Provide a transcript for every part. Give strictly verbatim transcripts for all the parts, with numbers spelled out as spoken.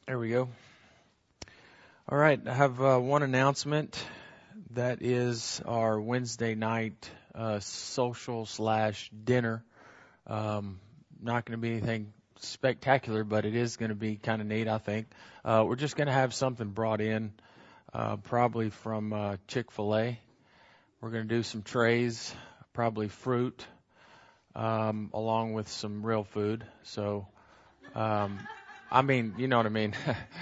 There we go. All right, I have uh, one announcement. That is our Wednesday night uh, social slash dinner. Um, not going to be anything spectacular, but it is going to be kind of neat, I think. Uh, we're just going to have something brought in, uh, probably from uh, Chick-fil-A. We're going to do some trays, probably fruit, um, along with some real food. So, um, I mean, you know what I mean.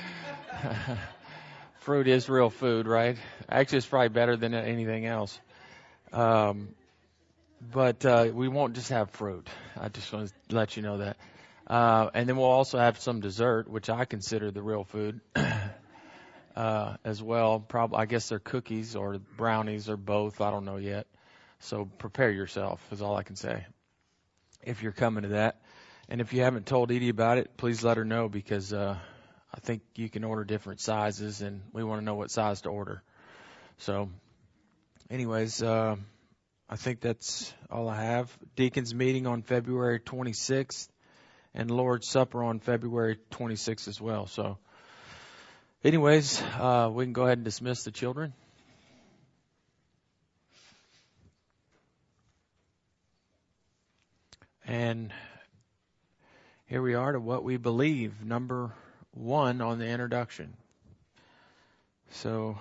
Fruit is real food, right? Actually, it's probably better than anything else. Um, but uh, we won't just have fruit. I just want to let you know that. Uh, and then we'll also have some dessert, which I consider the real food uh, as well. Probably, I guess they're cookies or brownies or both. I don't know yet. So prepare yourself is all I can say if you're coming to that. And if you haven't told Edie about it, please let her know because uh, I think you can order different sizes, and we want to know what size to order. So, anyways, uh, I think that's all I have. Deacons meeting on February twenty-sixth, and Lord's Supper on February twenty-sixth as well. So, anyways, uh, we can go ahead and dismiss the children. And here we are to what we believe, number one on the introduction. So,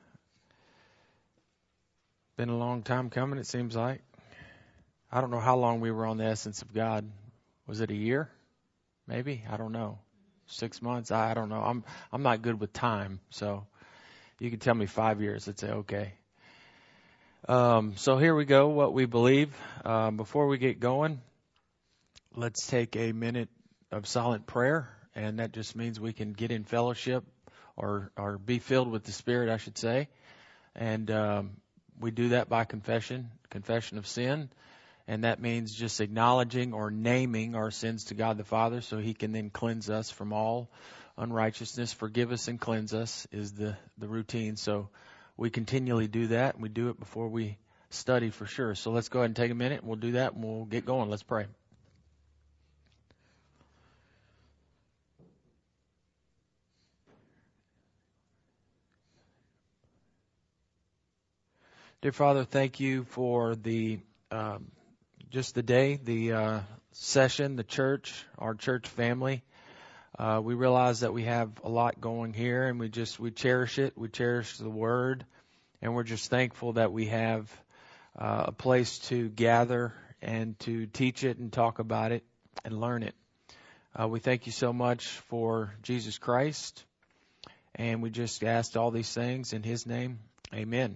been a long time coming, it seems like. I don't know how long we were on the essence of God. Was it a year? Maybe? I don't know. Six months? I, I don't know. I'm I'm not good with time, so you can tell me five years. I'd say okay. Um, so here we go, what we believe. Uh, before we get going, let's take a minute of silent prayer, and that just means we can get in fellowship or, or be filled with the Spirit, I should say. And um, we do that by confession, confession of sin. And that means just acknowledging or naming our sins to God the Father so He can then cleanse us from all unrighteousness. Forgive us and cleanse us is the, the routine. So we continually do that, and we do it before we study for sure. So let's go ahead and take a minute, and we'll do that, and we'll get going. Let's pray. Dear Father, thank you for the um, just the day, the uh, session, the church, our church family. Uh, we realize that we have a lot going here, and we just we cherish it. We cherish the Word, and we're just thankful that we have uh, a place to gather and to teach it and talk about it and learn it. Uh, we thank you so much for Jesus Christ, and we just asked all these things in His name. Amen.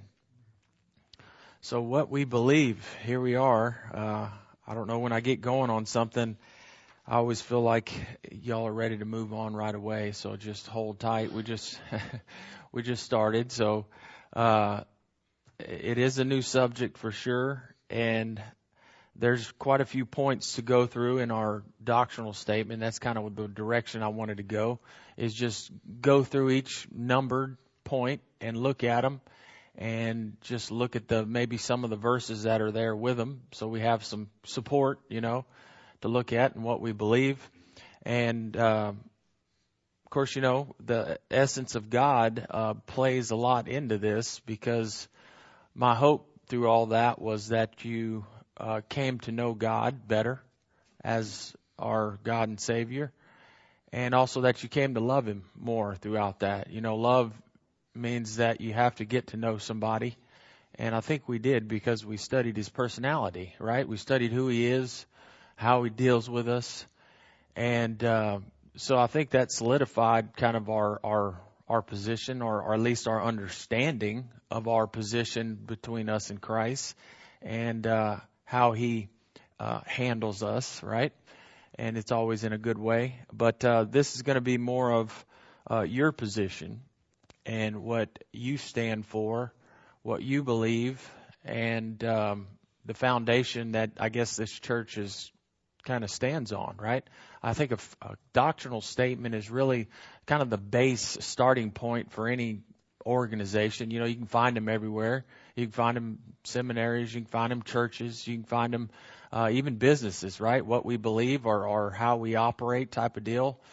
So what we believe, here we are. Uh, I don't know, when I get going on something, I always feel like y'all are ready to move on right away. So just hold tight. We just we just started. So uh, it is a new subject for sure, and there's quite a few points to go through in our doctrinal statement. That's kind of the direction I wanted to go, is just go through each numbered point and look at them. And just look at the maybe some of the verses that are there with them, so we have some support, you know, to look at and what we believe. And uh, of course, you know, the essence of God uh, plays a lot into this, because my hope through all that was that you uh, came to know God better as our God and Savior, and also that you came to love Him more throughout that. You know, love means that you have to get to know somebody, and I think we did, because we studied His personality, right? We studied who He is, how He deals with us, and uh, so I think that solidified kind of our our, our position, or, or at least our understanding of our position between us and Christ, and uh, how He uh, handles us, right? And it's always in a good way. But uh, this is going to be more of uh, your position and what you stand for, what you believe, and um, the foundation that I guess this church is kind of stands on, right? I think a, a doctrinal statement is really kind of the base starting point for any organization. You know, you can find them everywhere. You can find them seminaries, you can find them churches, you can find them uh, even businesses, right? What we believe or, or how we operate type of deal.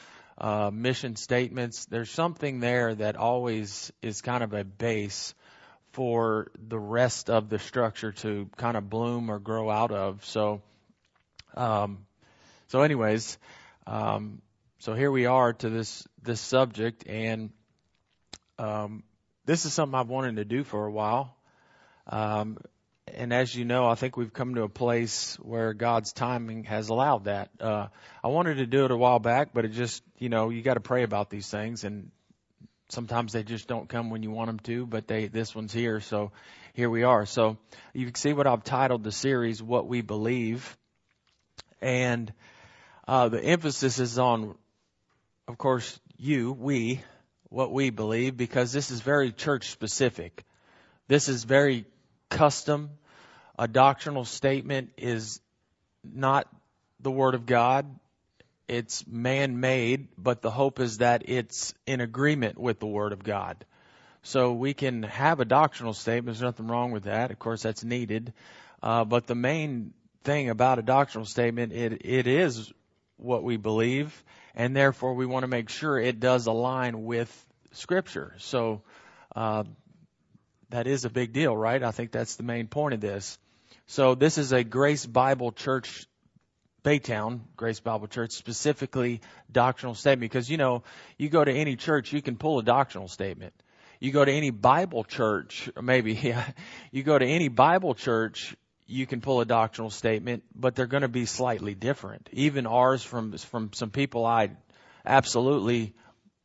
uh, mission statements. There's something there that always is kind of a base for the rest of the structure to kind of bloom or grow out of. So, um, so anyways, um, so here we are to this this subject, and um, this is something I've wanted to do for a while. Um, and as you know, I think we've come to a place where God's timing has allowed that. Uh, I wanted to do it a while back, but it just, you know, you got to pray about these things, and sometimes they just don't come when you want them to, but they, this one's here. So here we are. So you can see what I've titled the series, What We Believe. And, uh, the emphasis is on, of course, you, we, what we believe, because this is very church specific. This is very custom. A doctrinal statement is not the Word of God. It's man-made, but the hope is that it's in agreement with the Word of God. So we can have a doctrinal statement. There's nothing wrong with that. Of course, that's needed. Uh, but the main thing about a doctrinal statement, it, it is what we believe, and therefore we want to make sure it does align with Scripture. So uh, that is a big deal, right? I think that's the main point of this. So this is a Grace Bible Church, Baytown Grace Bible Church, specifically doctrinal statement. Because, you know, you go to any church, you can pull a doctrinal statement. You go to any Bible church, or maybe, yeah, you go to any Bible church, you can pull a doctrinal statement, but they're going to be slightly different. Even ours from from some people I absolutely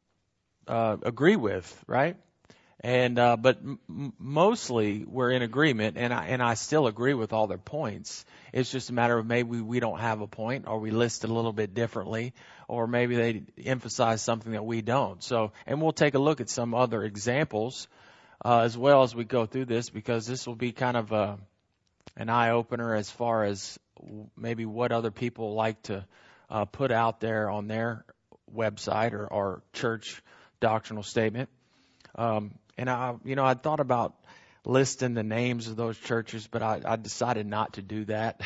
uh, agree with, right? And uh, but m- mostly we're in agreement, and I and I still agree with all their points. It's just a matter of maybe we don't have a point, or we list it a little bit differently, or maybe they emphasize something that we don't. So, and we'll take a look at some other examples uh, as well as we go through this, because this will be kind of a an eye opener as far as maybe what other people like to uh, put out there on their website or, or church doctrinal statement. Um, and I, you know, I thought about listing the names of those churches, but I, I decided not to do that.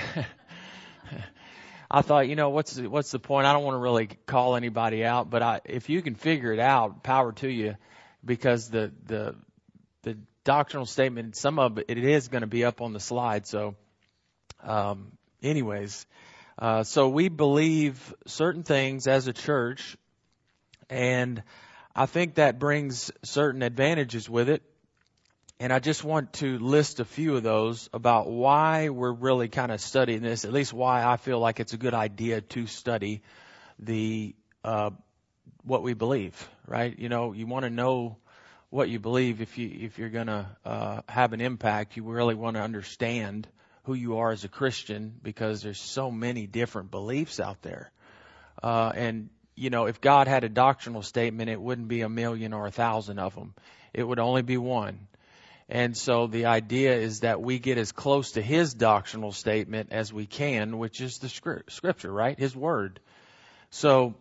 I thought, you know, what's the, what's the point? I don't want to really call anybody out, but I, if you can figure it out, power to you, because the the the doctrinal statement, some of it, it is going to be up on the slide. So, um, anyways, uh, so we believe certain things as a church, and I think that brings certain advantages with it. And I just want to list a few of those about why we're really kind of studying this, at least why I feel like it's a good idea to study the uh, what we believe, right? You know, you want to know what you believe if you if you're going to uh, have an impact. You really want to understand who you are as a Christian, because there's so many different beliefs out there, uh, and you know, if God had a doctrinal statement, it wouldn't be a million or a thousand of them. It would only be one. And so the idea is that we get as close to His doctrinal statement as we can, which is the Scripture, right? His Word. So,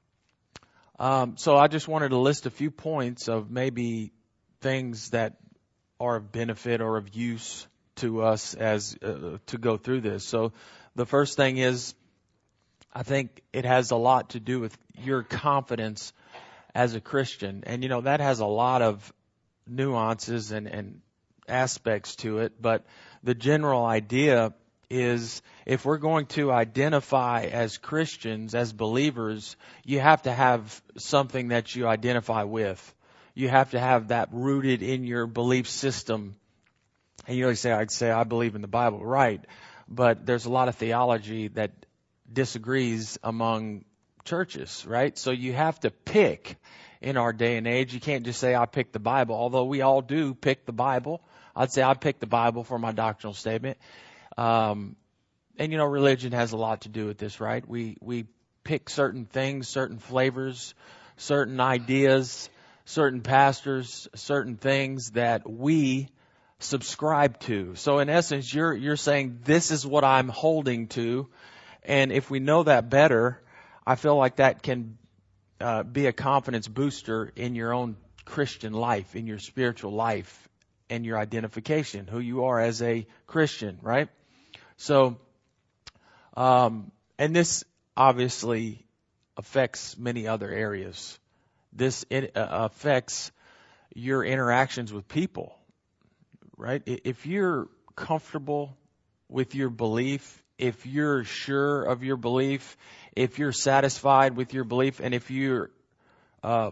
um, so I just wanted to list a few points of maybe things that are of benefit or of use to us as uh, to go through this. So the first thing is, I think it has a lot to do with your confidence as a Christian. And, you know, that has a lot of nuances and, and aspects to it. But the general idea is, if we're going to identify as Christians, as believers, you have to have something that you identify with. You have to have that rooted in your belief system. And you always say, I'd say, I believe in the Bible, right? But there's a lot of theology that disagrees among churches, right? So you have to pick in our day and age. You can't just say, I pick the Bible, although we all do pick the Bible. I'd say I pick the Bible for my doctrinal statement. Um, and, you know, religion has a lot to do with this, right? We, we pick certain things, certain flavors, certain ideas, certain pastors, certain things that we subscribe to. So in essence, you're, you're saying, this is what I'm holding to. And if we know that better, I feel like that can uh, be a confidence booster in your own Christian life, in your spiritual life, and your identification, who you are as a Christian, right? So, um, and this obviously affects many other areas. This it, uh, affects your interactions with people, right? If you're comfortable with your belief, if you're sure of your belief, if you're satisfied with your belief, and if you're uh,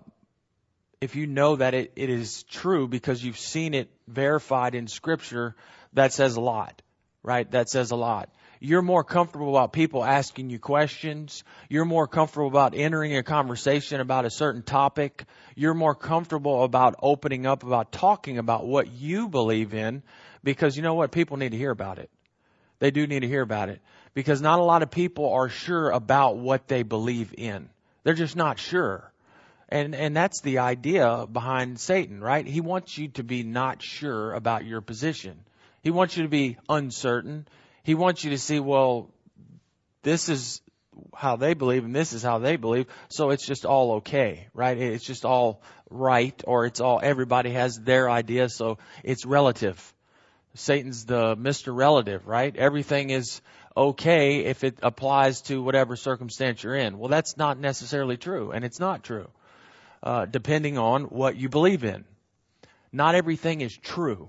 if you know that it, it is true because you've seen it verified in Scripture, that says a lot, right? That says a lot. You're more comfortable about people asking you questions. You're more comfortable about entering a conversation about a certain topic. You're more comfortable about opening up, about talking about what you believe in, because you know what? People need to hear about it. They do need to hear about it, because not a lot of people are sure about what they believe in. They're just not sure. And and that's the idea behind Satan, right? He wants you to be not sure about your position. He wants you to be uncertain. He wants you to see, well, this is how they believe and this is how they believe, so it's just all okay, right? It's just all right, or it's all, everybody has their idea, so it's relative. Satan's the Mister Relative, right? Everything is okay if it applies to whatever circumstance you're in. Well, that's not necessarily true, and it's not true, uh, depending on what you believe in. Not everything is true.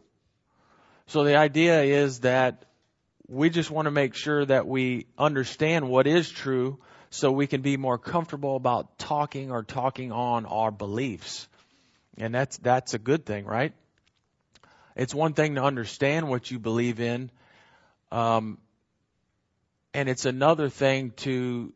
So the idea is that we just want to make sure that we understand what is true so we can be more comfortable about talking or talking on our beliefs. And that's that's a good thing, right? It's one thing to understand what you believe in, um, and it's another thing to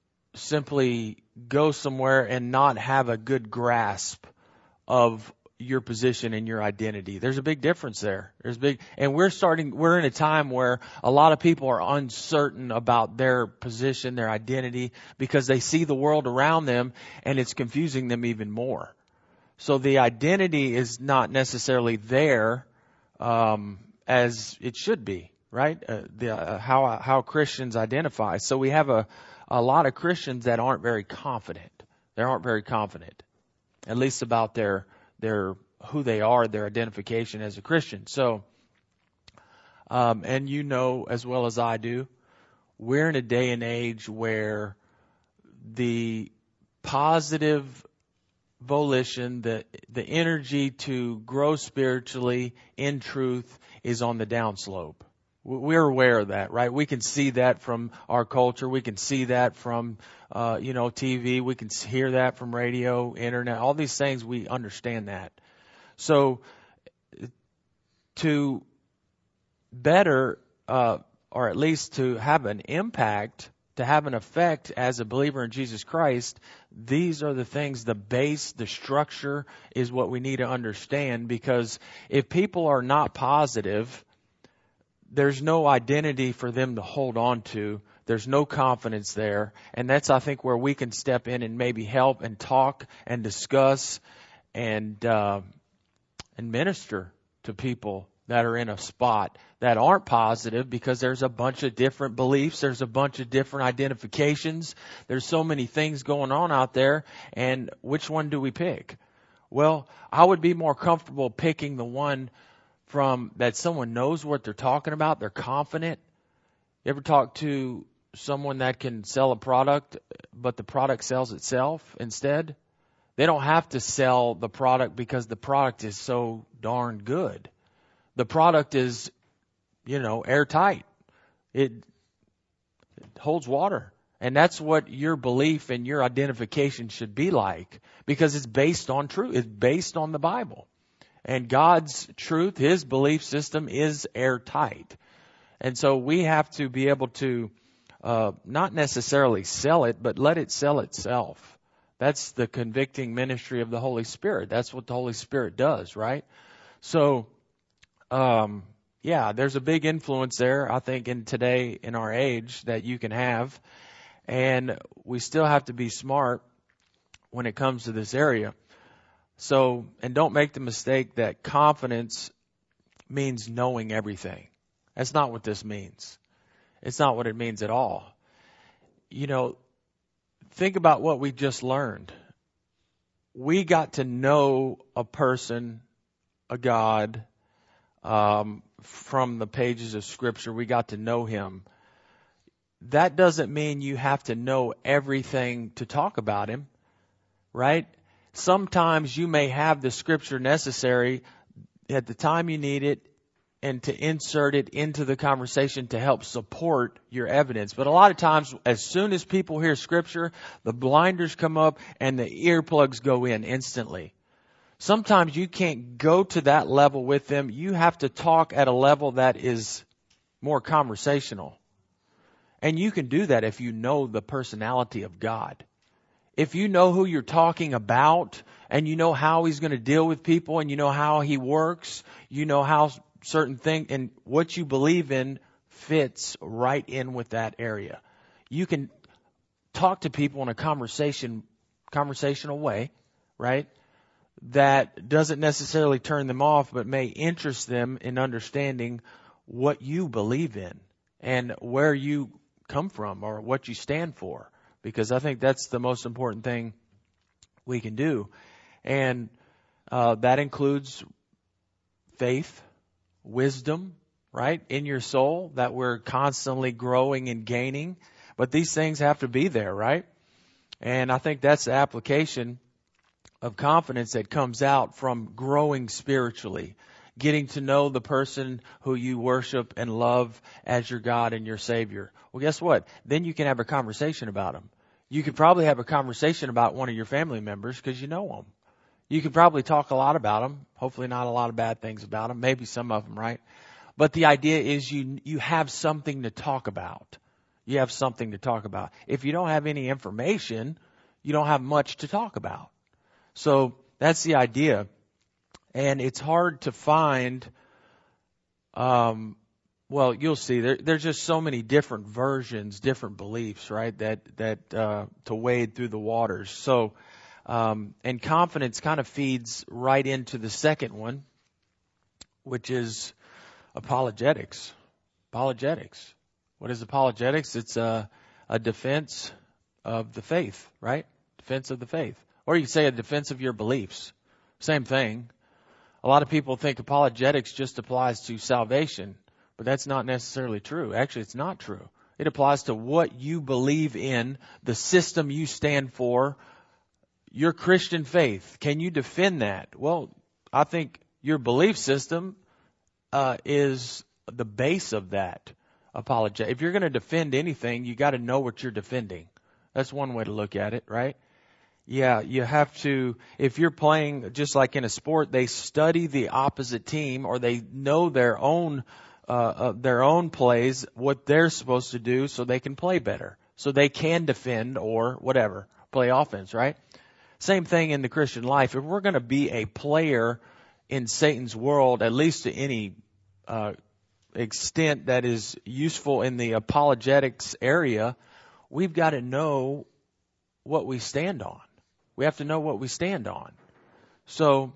simply go somewhere and not have a good grasp of your position and your identity. There's a big difference there. There's big, and we're starting, we're in a time where a lot of people are uncertain about their position, their identity, because they see the world around them and it's confusing them even more. So the identity is not necessarily there, um, as it should be, right? Uh, the, uh, how, how Christians identify. So we have a, a lot of Christians that aren't very confident. They aren't very confident, at least about their their who they are, their identification as a Christian. So, um, and you know as well as I do, we're in a day and age where the positive volition, the the energy to grow spiritually in truth is on the downslope. We're aware of that, right? We can see that from our culture. We can see that from, uh, you know, T V. We can hear that from radio, internet, all these things. We understand that. So to better, uh, or at least to have an impact, to have an effect as a believer in Jesus Christ, these are the things, the base, the structure is what we need to understand, because if people are not positive, there's no identity for them to hold on to. There's no confidence there. And that's, I think, where we can step in and maybe help and talk and discuss and uh, and minister to people that are in a spot that aren't positive, because there's a bunch of different beliefs. There's a bunch of different identifications. There's so many things going on out there. And which one do we pick? Well, I would be more comfortable picking the one from that someone knows what they're talking about. They're confident. You ever talk to someone that can sell a product, but the product sells itself instead? They don't have to sell the product because the product is so darn good. The product is, you know, airtight. It, it holds water. And that's what your belief and your identification should be like, because it's based on truth. It's based on the Bible. And God's truth, His belief system is airtight. And so we have to be able to uh, not necessarily sell it, but let it sell itself. That's the convicting ministry of the Holy Spirit. That's what the Holy Spirit does, right? So, um, yeah, there's a big influence there, I think, in today, in our age, that you can have. And we still have to be smart when it comes to this area. So, and don't make the mistake that confidence means knowing everything. That's not what this means. It's not what it means at all. You know, think about what we just learned. We got to know a person, a God, um, from the pages of Scripture. We got to know Him. that doesn't mean you have to know everything to talk about him, right? Sometimes you may have the scripture necessary at the time you need it and to insert it into the conversation to help support your evidence. But a lot of times, as soon as people hear scripture, the blinders come up and the earplugs go in instantly. Sometimes you can't go to that level with them. You have to talk at a level that is more conversational. And you can do that if you know the personality of God. If you know who you're talking about and you know how he's going to deal with people and you know how he works, you know how certain things and what you believe in fits right in with that area. You can talk to people in a conversation, conversational way, right? That doesn't necessarily turn them off, but may interest them in understanding what you believe in and where you come from or what you stand for. Because I think that's the most important thing we can do. And uh, that includes faith, wisdom, right, in your soul that we're constantly growing and gaining. But these things have to be there, right? And I think that's the application of confidence that comes out from growing spiritually, getting to know the person who you worship and love as your God and your Savior. Well, guess what? Then you can have a conversation about them. You could probably have a conversation about one of your family members because you know them. You could probably talk a lot about them. Hopefully not a lot of bad things about them. Maybe some of them, right? But the idea is you you have something to talk about. You have something to talk about. If you don't have any information, you don't have much to talk about. So that's the idea. And it's hard to find, um, well, you'll see, there, there's just so many different versions, different beliefs, right, that, that uh, to wade through the waters. So, um, and confidence kind of feeds right into the second one, which is apologetics. Apologetics. What is apologetics? It's a, a defense of the faith, right? Defense of the faith. Or you could say a defense of your beliefs. Same thing. A lot of people think apologetics just applies to salvation, but that's not necessarily true. Actually, it's not true. It applies to what you believe in, the system you stand for, your Christian faith. Can you defend that? Well, I think your belief system uh, is the base of that apologetic. If you're going to defend anything, you got to know what you're defending. That's one way to look at it, right? Yeah, you have to, if you're playing just like in a sport, they study the opposite team or they know their own, uh, uh, their own plays, what they're supposed to do so they can play better. So they can defend or whatever, play offense, right? Same thing in the Christian life. If we're going to be a player in Satan's world, at least to any, uh, extent that is useful in the apologetics area, we've got to know what we stand on. We have to know what we stand on. So,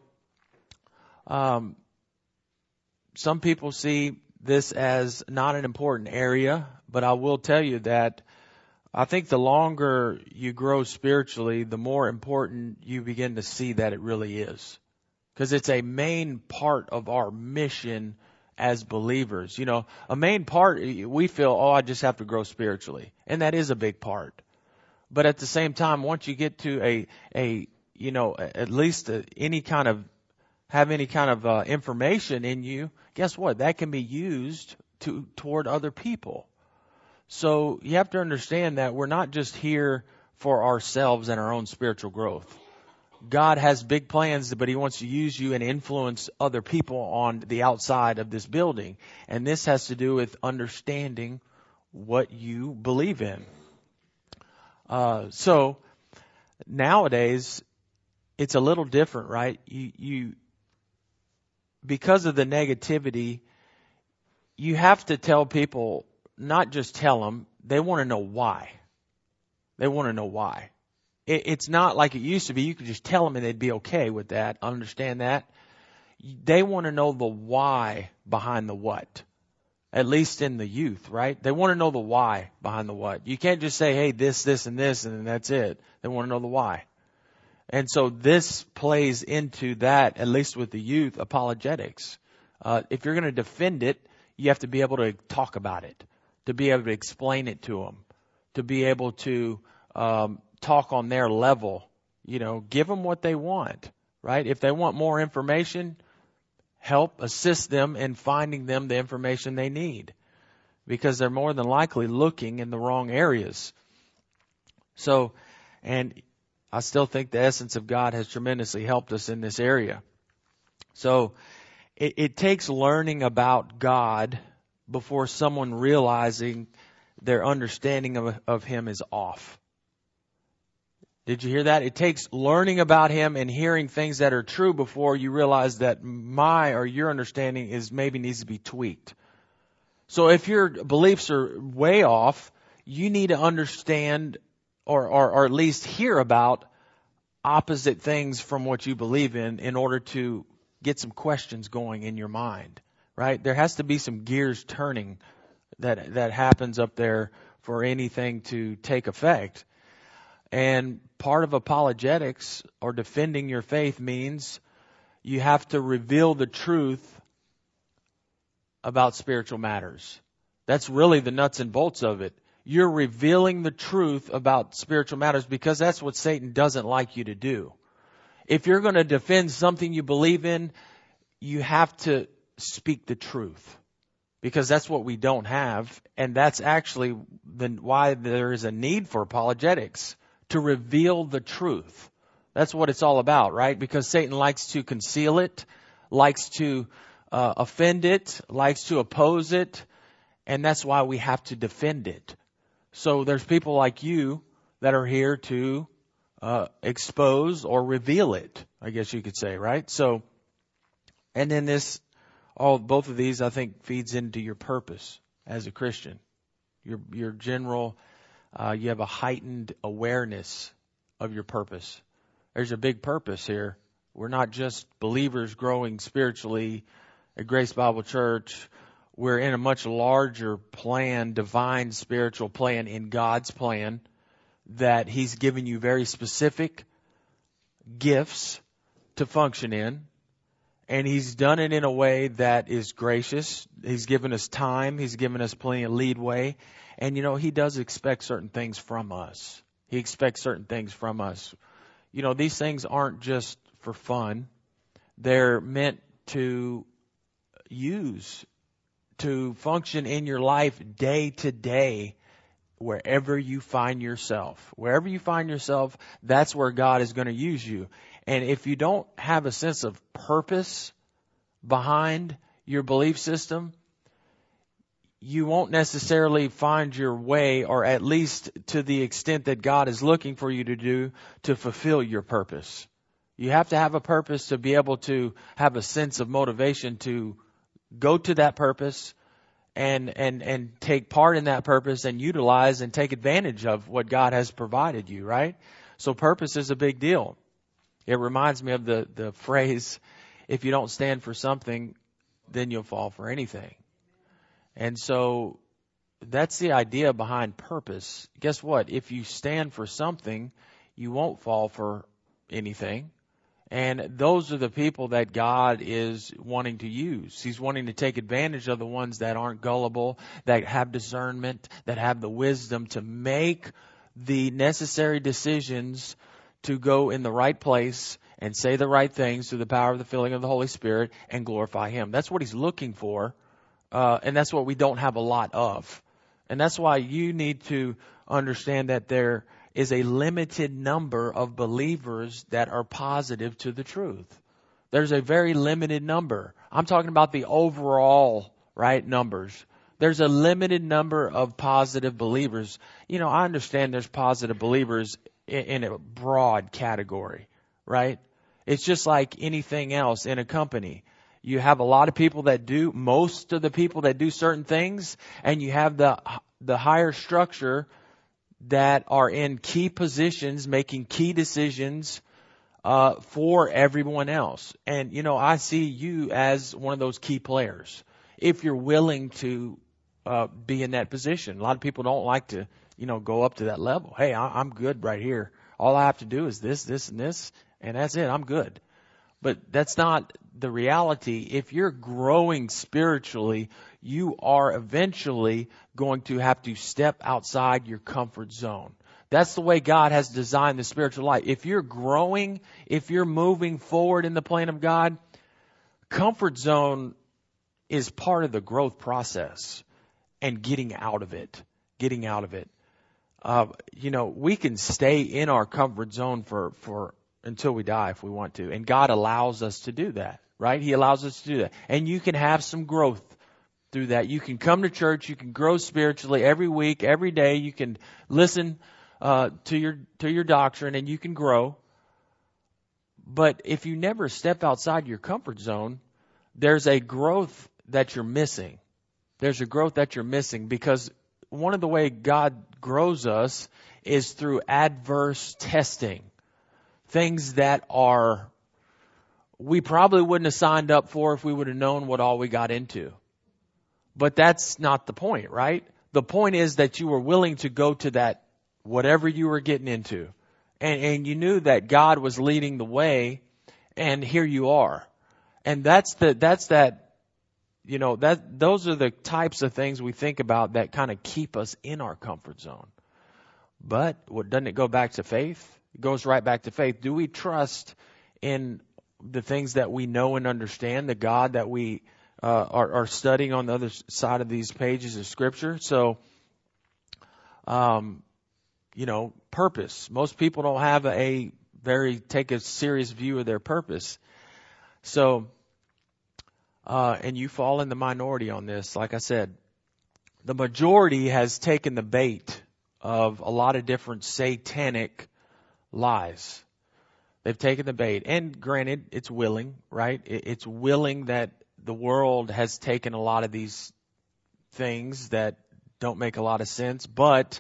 um, some people see this as not an important area, but I will tell you that I think the longer you grow spiritually, the more important you begin to see that it really is. Because it's a main part of our mission as believers. You know, a main part, we feel, oh, I just have to grow spiritually. And that is a big part. But at the same time, once you get to a, a you know, at least a, any kind of, have any kind of uh, information in you, guess what? That can be used to toward other people. So you have to understand that we're not just here for ourselves and our own spiritual growth. God has big plans, but he wants to use you and influence other people on the outside of this building. And this has to do with understanding what you believe in. Uh, so nowadays it's a little different, right? You, you, because of the negativity, you have to tell people, not just tell them, they want to know why. They want to know why. It, it's not like it used to be. You could just tell them and they'd be okay with that. Understand that? They want to know the why behind the what. At least in the youth, right? They want to know the why behind the what. You can't just say, hey, this, this, and this, and then that's it. They want to know the why. And so this plays into that, at least with the youth, apologetics. Uh, if you're going to defend it, you have to be able to talk about it. to be able to explain it to them, to be able to um, talk on their level. You know, give them what they want, right? If they want more information, help assist them in finding them the information they need, because they're more than likely looking in the wrong areas. So, and I still think the essence of God has tremendously helped us in this area. So it, it takes learning about God before someone realizing their understanding of, of Him is off. Did you hear that? It takes learning about Him and hearing things that are true before you realize that my or your understanding is maybe needs to be tweaked. So if your beliefs are way off, you need to understand or, or, or at least hear about opposite things from what you believe in in order to get some questions going in your mind, right? There has to be some gears turning that that happens up there for anything to take effect. And part of apologetics or defending your faith means you have to reveal the truth about spiritual matters. That's really the nuts and bolts of it. You're revealing the truth about spiritual matters because that's what Satan doesn't like you to do. If you're going to defend something you believe in, you have to speak the truth, because that's what we don't have. And that's actually the, why there is a need for apologetics, to reveal the truth. That's what it's all about, right? Because Satan likes to conceal it, likes to uh, offend it, likes to oppose it, and that's why we have to defend it. So there's people like you that are here to uh, expose or reveal it, I guess you could say, right? So, and then this, all both of these, I think, feeds into your purpose as a Christian. Your your general, uh, you have a heightened awareness of your purpose. There's a big purpose here. We're not just believers growing spiritually at Grace Bible Church. We're in a much larger plan, divine spiritual plan in God's plan, that He's given you very specific gifts to function in. And He's done it in a way that is gracious. He's given us time. He's given us plenty of leadway. And, you know, He does expect certain things from us. He expects certain things from us. You know, these things aren't just for fun. They're meant to use, to function in your life day to day, wherever you find yourself. Wherever you find yourself, that's where God is going to use you. And if you don't have a sense of purpose behind your belief system, you won't necessarily find your way, or at least to the extent that God is looking for you to do, to fulfill your purpose. You have to have a purpose to be able to have a sense of motivation to go to that purpose and and and take part in that purpose and utilize and take advantage of what God has provided you, right? So purpose is a big deal. It reminds me of the, the phrase, if you don't stand for something, then you'll fall for anything. And so that's the idea behind purpose. Guess what? If you stand for something, you won't fall for anything. And those are the people that God is wanting to use. He's wanting to take advantage of the ones that aren't gullible, that have discernment, that have the wisdom to make the necessary decisions to go in the right place and say the right things through the power of the filling of the Holy Spirit and glorify Him. That's what He's looking for. Uh, and that's what we don't have a lot of. And that's why you need to understand that there is a limited number of believers that are positive to the truth. There's a very limited number. I'm talking about the overall, right, numbers. There's a limited number of positive believers. You know, I understand there's positive believers in, in a broad category, right? It's just like anything else in a company. You have a lot of people that do, most of the people that do certain things, and you have the the higher structure that are in key positions, making key decisions uh, for everyone else. And, you know, I see you as one of those key players, if you're willing to uh, be in that position. A lot of people don't like to, you know, go up to that level. Hey, I, I'm good right here. All I have to do is this, this, and this, and that's it. I'm good. But that's not the reality. If you're growing spiritually, you are eventually going to have to step outside your comfort zone. That's the way God has designed the spiritual life. If you're growing, if you're moving forward in the plan of God, comfort zone is part of the growth process and getting out of it, getting out of it. Uh, you know, we can stay in our comfort zone for, for until we die if we want to. And God allows us to do that, right? He allows us to do that. And you can have some growth through that. You can come to church. You can grow spiritually every week, every day. You can listen uh, to your to your doctrine and you can grow. But if you never step outside your comfort zone, there's a growth that you're missing. There's a growth that you're missing because one of the way God grows us is through adverse testing. Things that are, we probably wouldn't have signed up for if we would have known what all we got into. But that's not the point, right? The point is that you were willing to go to that, whatever you were getting into. And, and you knew that God was leading the way, and here you are. And that's the, that's that, you know, that, those are the types of things we think about that kind of keep us in our comfort zone. But what, doesn't it go back to faith? It goes right back to faith. Do we trust in the things that we know and understand, the God that we uh, are, are studying on the other side of these pages of Scripture? So, um, you know, purpose. Most people don't have a very, take a serious view of their purpose. So, uh, and you fall in the minority on this. Like I said, the majority has taken the bait of a lot of different satanic lies. They've taken the bait. And granted, it's willing, right? It's willing that the world has taken a lot of these things that don't make a lot of sense. But,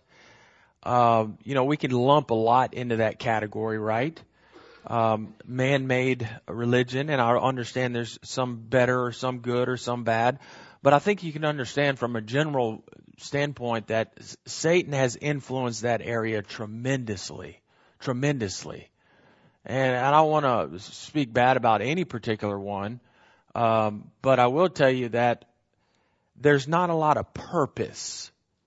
um, you know, we can lump a lot into that category, right? Um, man-made religion, and I understand there's some better or some good or some bad. But I think you can understand from a general standpoint that Satan has influenced that area tremendously. Tremendously. And I don't want to speak bad about any particular one, um, but I will tell you that there's not a lot of purpose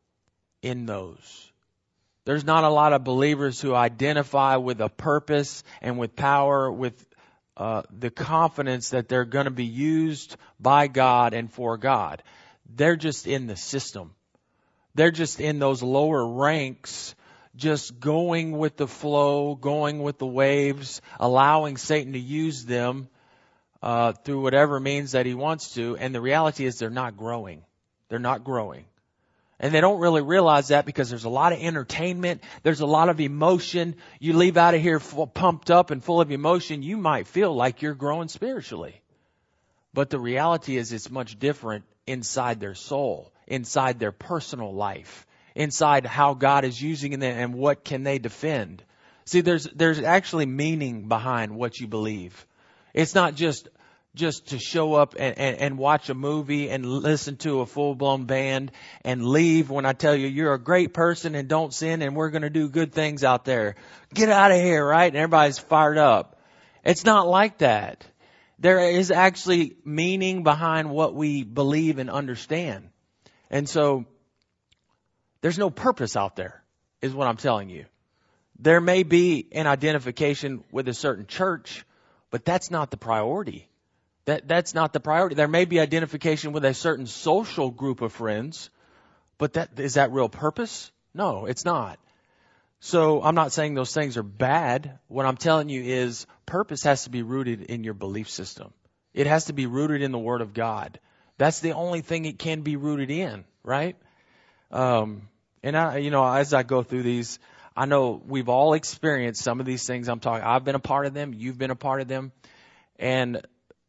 in those. There's not a lot of believers who identify with a purpose and with power, with uh, the confidence that they're going to be used by God and for God. They're just in the system. They're just in those lower ranks, just going with the flow, going with the waves, allowing Satan to use them uh, through whatever means that he wants to. And the reality is they're not growing. They're not growing. And they don't really realize that because there's a lot of entertainment. There's a lot of emotion. You leave out of here full, pumped up and full of emotion. You might feel like you're growing spiritually. But the reality is it's much different inside their soul, inside their personal life, inside how God is using them and what can they defend. See, there's there's actually meaning behind what you believe. It's not just just to show up and, and, and watch a movie and listen to a full-blown band and leave when I tell you you're a great person and don't sin and we're going to do good things out there. Get out of here, right? And everybody's fired up. It's not like that. There is actually meaning behind what we believe and understand. And so there's no purpose out there, is what I'm telling you. There may be an identification with a certain church, but that's not the priority. That that's not the priority. There may be identification with a certain social group of friends, but that is that real purpose? No, it's not. So I'm not saying those things are bad. What I'm telling you is purpose has to be rooted in your belief system. It has to be rooted in the Word of God. That's the only thing it can be rooted in, right? Um, and I, you know, as I go through these, I know we've all experienced some of these things I'm talking. I've been a part of them. You've been a part of them. And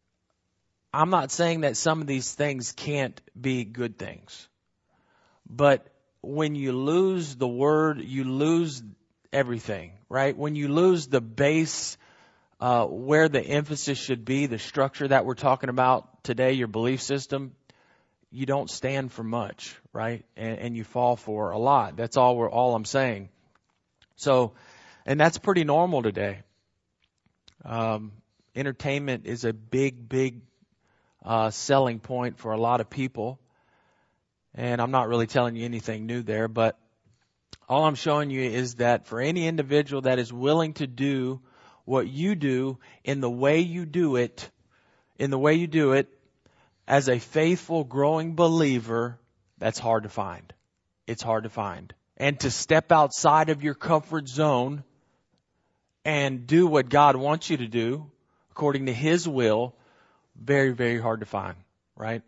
I'm not saying that some of these things can't be good things. But when you lose the Word, you lose everything, right? When you lose the base, uh, where the emphasis should be, the structure that we're talking about today, your belief system, you don't stand for much, right? And, and you fall for a lot. That's all we're, all I'm saying. So, and that's pretty normal today. Um, Entertainment is a big, big uh, selling point for a lot of people. And I'm not really telling you anything new there, but all I'm showing you is that for any individual that is willing to do what you do in the way you do it, in the way you do it, as a faithful, growing believer, that's hard to find. It's hard to find. And to step outside of your comfort zone and do what God wants you to do, according to His will, very, very hard to find, right?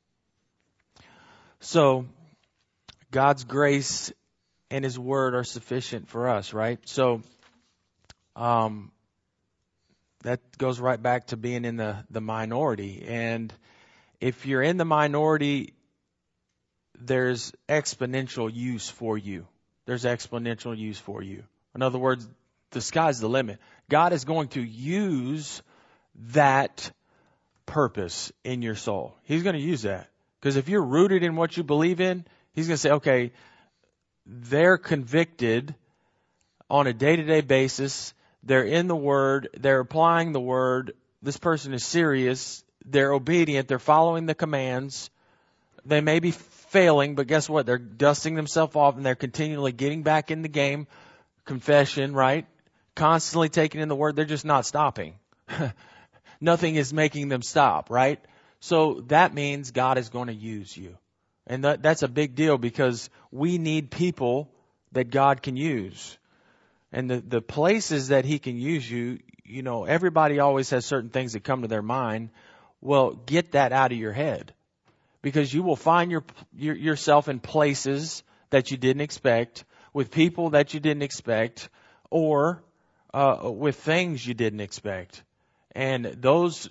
So, God's grace and His Word are sufficient for us, right? So, um, that goes right back to being in the, the minority. And if you're in the minority, there's exponential use for you. There's exponential use for you. In other words, the sky's the limit. God is going to use that purpose in your soul. He's going to use that. Because if you're rooted in what you believe in, He's going to say, okay, they're convicted on a day-to-day basis. They're in the Word. They're applying the Word. This person is serious. They're obedient. They're following the commands. They may be failing, but guess what? They're dusting themselves off and they're continually getting back in the game. Confession, right? Constantly taking in the Word. They're just not stopping. Nothing is making them stop, right? So that means God is going to use you. And that, that's a big deal because we need people that God can use. And the, the places that He can use you, you know, everybody always has certain things that come to their mind. Well, get that out of your head. Because you will find your, your yourself in places that you didn't expect, with people that you didn't expect, or uh, with things you didn't expect. And those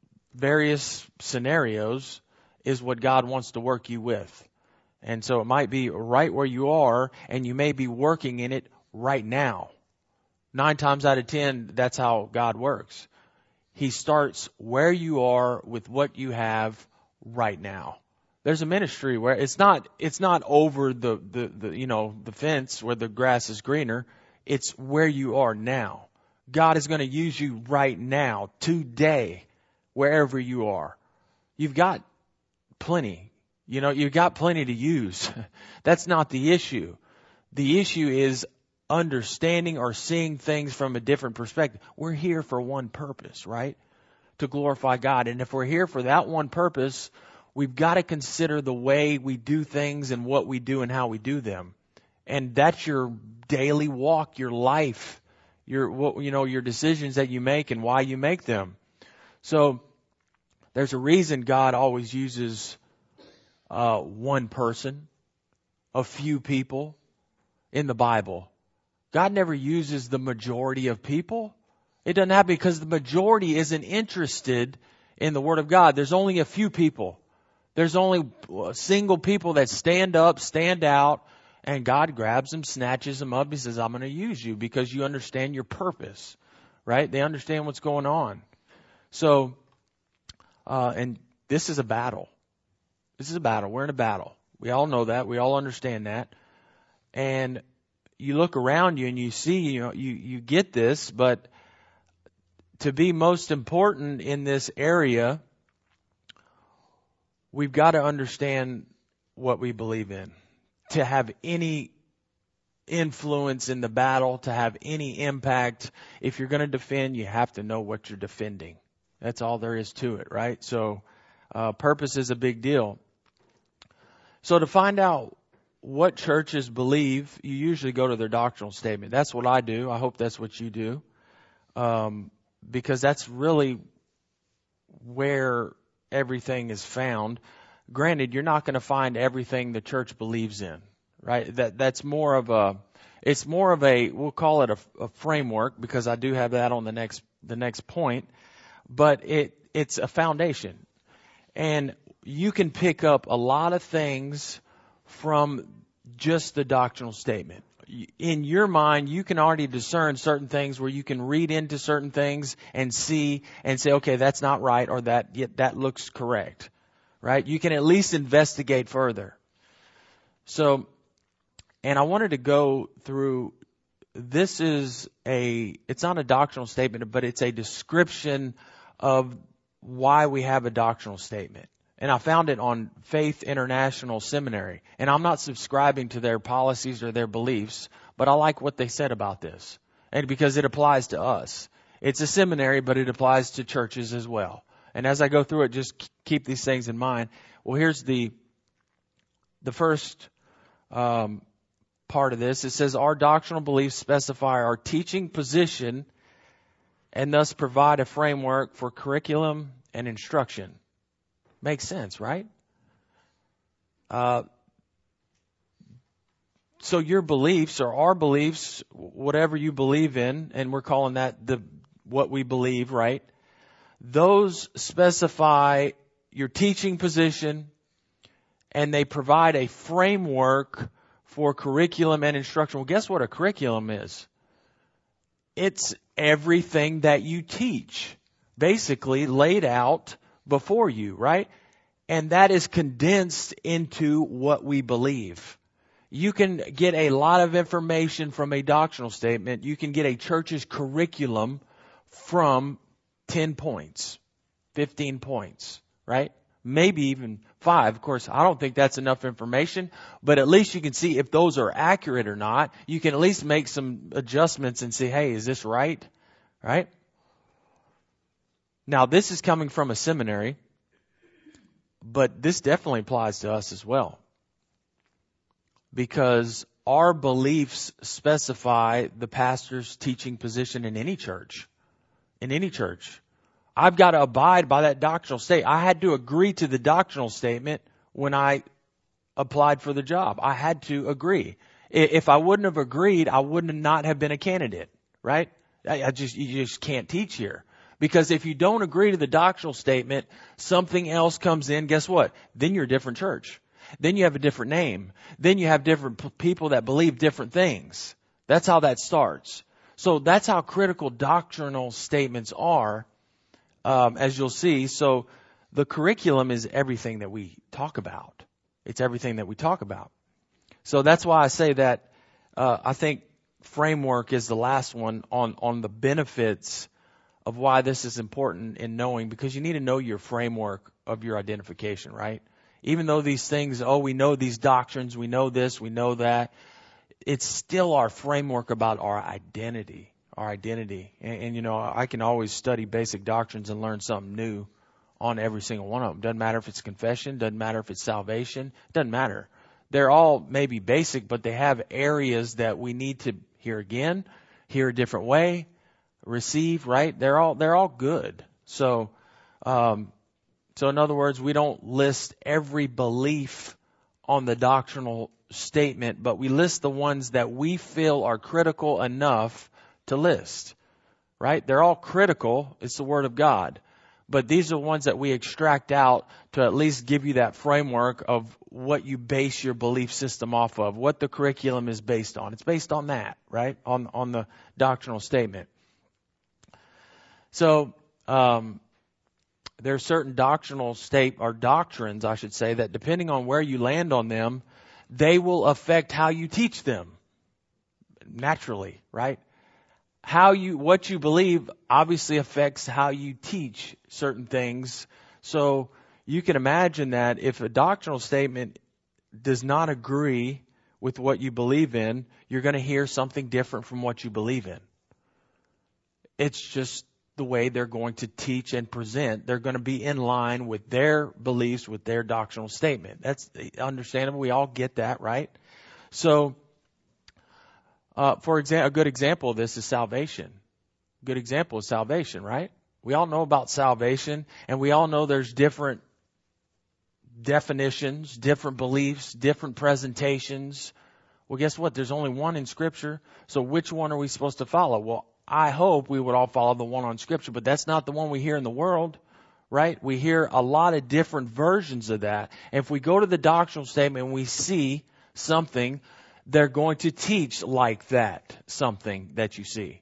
various scenarios is what God wants to work you with. And so it might be right where you are, and you may be working in it right now. Nine times out of ten, that's how God works. He starts where you are with what you have right now. There's a ministry where it's not, it's not over the, the, the, you know, the fence where the grass is greener. It's where you are now. God is going to use you right now, today, wherever you are. You've got plenty. You know, you've got plenty to use. That's not the issue. The issue is understanding or seeing things from a different perspective. We're here for one purpose, right? To glorify God. And if we're here for that one purpose, we've got to consider the way we do things and what we do and how we do them. And that's your daily walk, your life, your, you know, your decisions that you make and why you make them. So there's a reason God always uses uh, one person, a few people in the Bible. God never uses the majority of people. It doesn't happen because the majority isn't interested in the Word of God. There's only a few people. There's only single people that stand up, stand out, and God grabs them, snatches them up. He says, I'm going to use you because you understand your purpose, right? They understand what's going on. So, uh, and this is a battle. This is a battle. We're in a battle. We all know that. We all understand that. And you look around you and you see, you know, you, you get this, but to be most important in this area, we've got to understand what we believe in. To have any influence in the battle, to have any impact, if you're going to defend, you have to know what you're defending. That's all there is to it, right? So uh, purpose is a big deal. So to find out what churches believe, you usually go to their doctrinal statement. That's what I do. I hope that's what you do. Um, because that's really where everything is found. Granted, you're not going to find everything the church believes in, right? That that's more of a, it's more of a, we'll call it a, a framework, because I do have that on the next the next point. But it it's a foundation, and you can pick up a lot of things from just the doctrinal statement. In your mind, you can already discern certain things where you can read into certain things and see and say, okay, that's not right, or that yet that looks correct, right? You can at least investigate further. So, and I wanted to go through, this is a, it's not a doctrinal statement, but it's a description of why we have a doctrinal statement. And I found it on Faith International Seminary. And I'm not subscribing to their policies or their beliefs, but I like what they said about this. And because it applies to us. It's a seminary, but it applies to churches as well. And as I go through it, just keep these things in mind. Well, here's the the first um, part of this. It says, our doctrinal beliefs specify our teaching position and thus provide a framework for curriculum and instruction. Makes sense, right? Uh, so your beliefs or our beliefs, whatever you believe in, and we're calling that the what we believe, right? Those specify your teaching position, and they provide a framework for curriculum and instruction. Well, guess what a curriculum is? It's everything that you teach, basically laid out before you, right? And that is condensed into what we believe. You can get a lot of information from a doctrinal statement. You can get a church's curriculum from ten points, fifteen points, right? Maybe even five. Of course, I don't think that's enough information, but at least you can see if those are accurate or not. You can at least make some adjustments and say, hey, is this right? Right? Now, this is coming from a seminary, but this definitely applies to us as well. Because our beliefs specify the pastor's teaching position in any church. In any church. I've got to abide by that doctrinal statement. I had to agree to the doctrinal statement when I applied for the job. I had to agree. If I wouldn't have agreed, I wouldn't not have been a candidate, right? I just, you just can't teach here. Because if you don't agree to the doctrinal statement, something else comes in, guess what? Then you're a different church. Then you have a different name. Then you have different p- people that believe different things. That's how that starts. So that's how critical doctrinal statements are, um, as you'll see. So the curriculum is everything that we talk about. It's everything that we talk about. So that's why I say that uh, I think framework is the last one on, on the benefits of why this is important in knowing, because you need to know your framework of your identification, right? Even though these things, oh, we know these doctrines, we know this, we know that, it's still our framework about our identity, our identity. And, and, you know, I can always study basic doctrines and learn something new on every single one of them. Doesn't matter if it's confession, doesn't matter if it's salvation, doesn't matter. They're all maybe basic, but they have areas that we need to hear again, hear a different way, receive, right? They're all, they're all good. So, um, so in other words, we don't list every belief on the doctrinal statement, but we list the ones that we feel are critical enough to list, right? They're all critical. It's the Word of God. But these are the ones that we extract out to at least give you that framework of what you base your belief system off of, what the curriculum is based on. It's based on that, right? On, on the doctrinal statement. So, um, there are certain doctrinal state or doctrines, I should say, that depending on where you land on them, they will affect how you teach them. Naturally, right? How you, what you believe obviously affects how you teach certain things. So you can imagine that if a doctrinal statement does not agree with what you believe in, you're going to hear something different from what you believe in. It's just the way they're going to teach and present. They're going to be in line with their beliefs, with their doctrinal statement. That's understandable. We all get that, right? So, uh, for example, a good example of this is salvation. A good example is salvation, right? We all know about salvation, and we all know there's different definitions, different beliefs, different presentations. Well, guess what? There's only one in Scripture. So which one are we supposed to follow? Well, I hope we would all follow the one on Scripture, but that's not the one we hear in the world, right? We hear a lot of different versions of that. If we go to the doctrinal statement and we see something, they're going to teach like that, something that you see.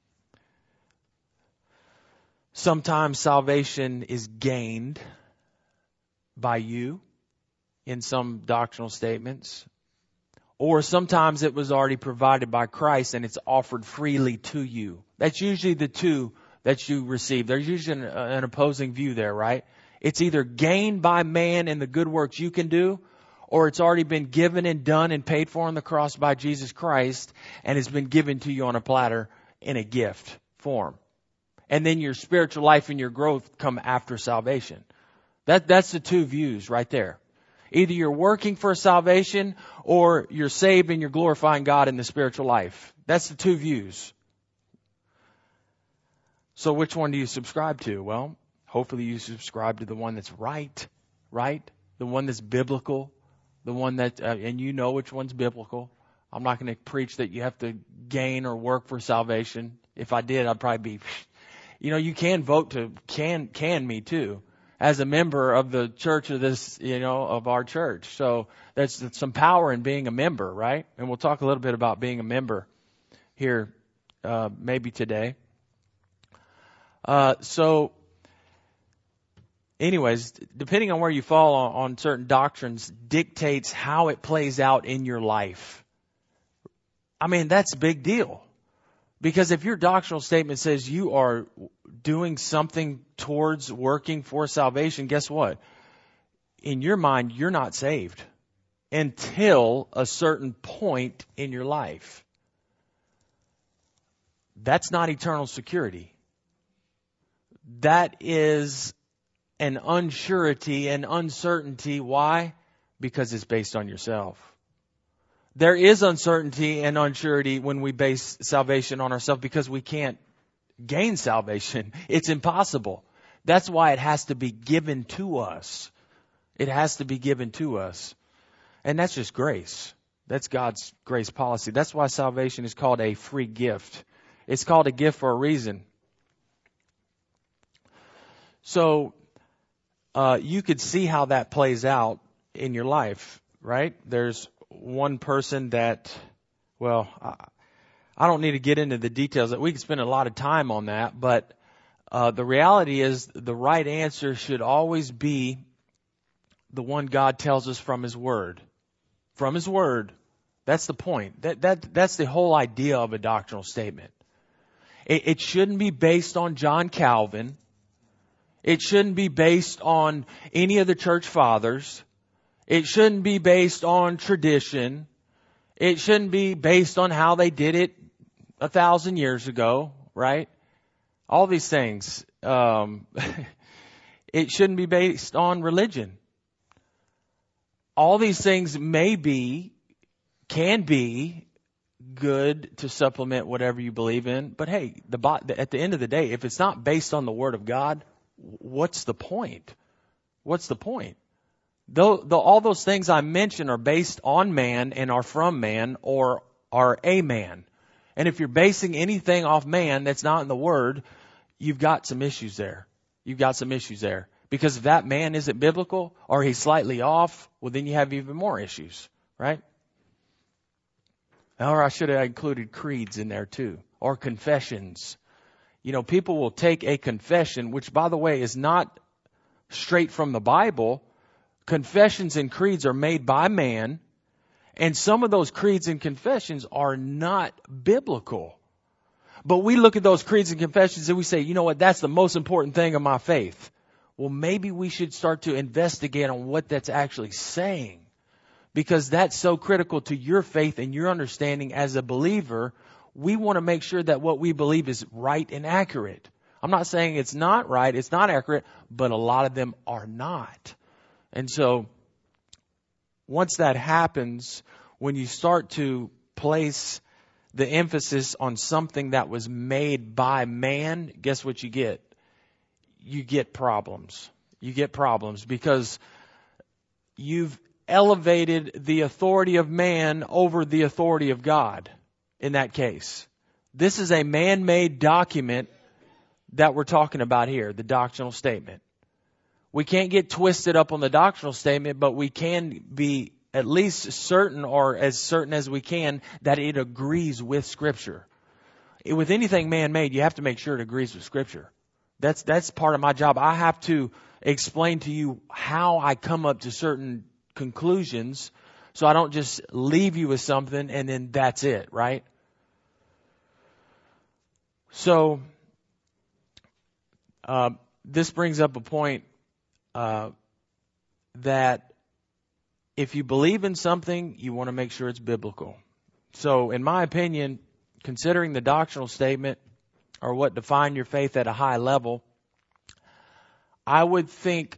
Sometimes salvation is gained by you in some doctrinal statements. Or sometimes it was already provided by Christ and it's offered freely to you. That's usually the two that you receive. There's usually an, an opposing view there, right? It's either gained by man and the good works you can do, or it's already been given and done and paid for on the cross by Jesus Christ and has been given to you on a platter in a gift form. And then your spiritual life and your growth come after salvation. That, that's the two views right there. Either you're working for salvation or you're saved and you're glorifying God in the spiritual life. That's the two views. So which one do you subscribe to? Well, hopefully you subscribe to the one that's right, right? The one that's biblical, the one that, uh, and you know which one's biblical. I'm not going to preach that you have to gain or work for salvation. If I did, I'd probably be, you know, you can vote to can, can me too, as a member of the church of this, you know, of our church. So there's, there's some power in being a member, right? And we'll talk a little bit about being a member here, uh, maybe today. Uh, so anyways, depending on where you fall on, on certain doctrines dictates how it plays out in your life. I mean, that's a big deal. Because if your doctrinal statement says you are doing something towards working for salvation, guess what? In your mind, you're not saved until a certain point in your life. That's not eternal security. That is an unsurety and uncertainty. Why? Because it's based on yourself. There is uncertainty and unsurety when we base salvation on ourselves because we can't gain salvation. It's impossible. That's why it has to be given to us. It has to be given to us. And that's just grace. That's God's grace policy. That's why salvation is called a free gift. It's called a gift for a reason. So uh, you could see how that plays out in your life, right? There's one person that, well, I, I don't need to get into the details. We could spend a lot of time on that, but uh, the reality is the right answer should always be the one God tells us from His Word. From His Word. That's the point. That that that's the whole idea of a doctrinal statement. It, it shouldn't be based on John Calvin. It shouldn't be based on any of the church fathers. It shouldn't be based on tradition. It shouldn't be based on how they did it a thousand years ago, right? All these things. Um, it shouldn't be based on religion. All these things may be, can be good to supplement whatever you believe in. But hey, the at the end of the day, if it's not based on the Word of God, what's the point? What's the point? Though, though all those things I mentioned are based on man and are from man or are a man. And if you're basing anything off man that's not in the Word, you've got some issues there. You've got some issues there. Because if that man isn't biblical or he's slightly off, well, then you have even more issues, right? Or I should have included creeds in there too, or confessions. You know, people will take a confession, which, by the way, is not straight from the Bible. Confessions and creeds are made by man, and some of those creeds and confessions are not biblical. But we look at those creeds and confessions and we say, you know what, that's the most important thing of my faith. Well, maybe we should start to investigate on what that's actually saying, because that's so critical to your faith and your understanding as a believer. We want to make sure that what we believe is right and accurate. I'm not saying it's not right, it's not accurate, but a lot of them are not. And so once that happens, when you start to place the emphasis on something that was made by man, guess what you get? You get problems. You get problems because you've elevated the authority of man over the authority of God in that case. This is a man-made document that we're talking about here, the doctrinal statement. We can't get twisted up on the doctrinal statement, but we can be at least certain, or as certain as we can, that it agrees with Scripture. With anything man-made, you have to make sure it agrees with Scripture. That's that's part of my job. I have to explain to you how I come up to certain conclusions, so I don't just leave you with something and then that's it, right? So uh, this brings up a point uh, that if you believe in something, you want to make sure it's biblical. So, in my opinion, considering the doctrinal statement or what define your faith at a high level, I would think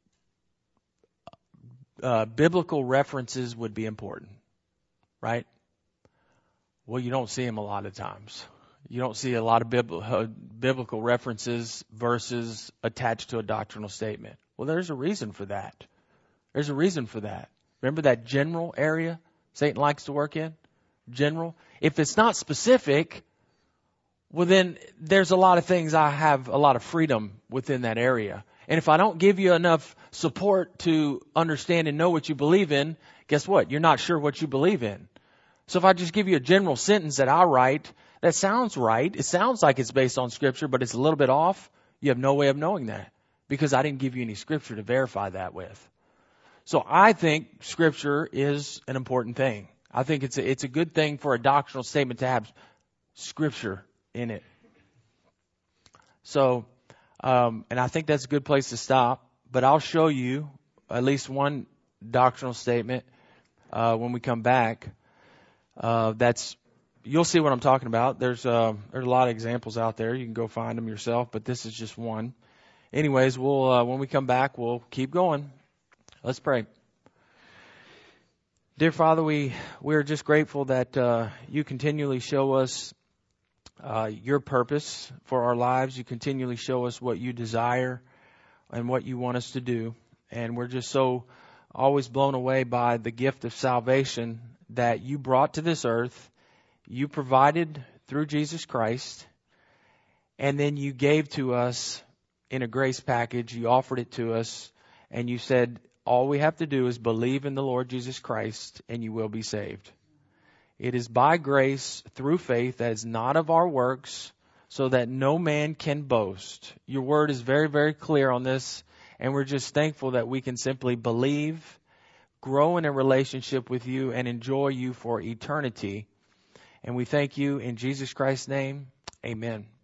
uh, biblical references would be important, right? Well, you don't see them a lot of times. You don't see a lot of bib- uh, biblical references versus attached to a doctrinal statement. Well, there's a reason for that. There's a reason for that. Remember that general area Satan likes to work in? General. If it's not specific, well, then there's a lot of things I have a lot of freedom within that area. And if I don't give you enough support to understand and know what you believe in, guess what? You're not sure what you believe in. So if I just give you a general sentence that I write, that sounds right. It sounds like it's based on Scripture, but it's a little bit off. You have no way of knowing that because I didn't give you any Scripture to verify that with. So I think Scripture is an important thing. I think it's a, it's a good thing for a doctrinal statement to have Scripture in it. So, um, and I think that's a good place to stop. But I'll show you at least one doctrinal statement uh, when we come back. Uh, that's you'll see what I'm talking about. There's uh, there's a lot of examples out there. You can go find them yourself, but this is just one. Anyways, we'll uh, when we come back, we'll keep going. Let's pray. Dear Father, we we are just grateful that uh, you continually show us uh, your purpose for our lives. You continually show us what you desire and what you want us to do, and we're just so always blown away by the gift of salvation that you brought to this earth, you provided through Jesus Christ, and then you gave to us in a grace package. You offered it to us, and you said, all we have to do is believe in the Lord Jesus Christ, and you will be saved. It is by grace, through faith, that is not of our works, so that no man can boast. Your word is very, very clear on this, and we're just thankful that we can simply believe, grow in a relationship with you, and enjoy you for eternity. And we thank you in Jesus Christ's name. Amen.